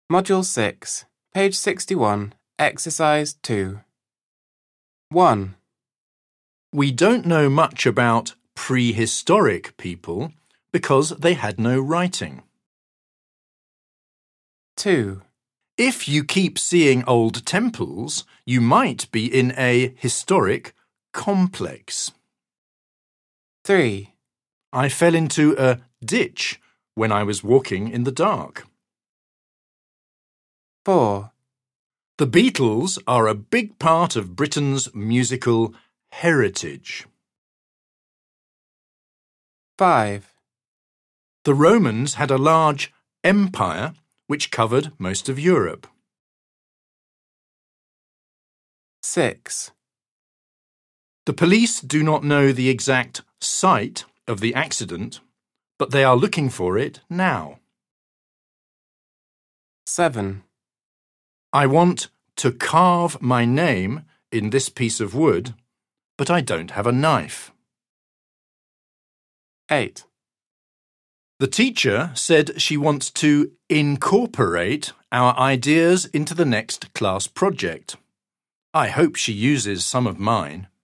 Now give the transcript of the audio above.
Module 6, page 61, exercise 2. 1. We don't know much about prehistoric people because they had no writing. 2. If you keep seeing old temples, you might be in a historic complex. 3. I fell into a ditch when I was walking in the dark. 4. The Beatles are a big part of Britain's musical heritage. 5. The Romans had a large empire which covered most of Europe. 6. The police do not know the exact site of the accident, but they are looking for it now. 7. I want to carve my name in this piece of wood, but I don't have a knife. 8. The teacher said she wants to incorporate our ideas into the next class project. I hope she uses some of mine.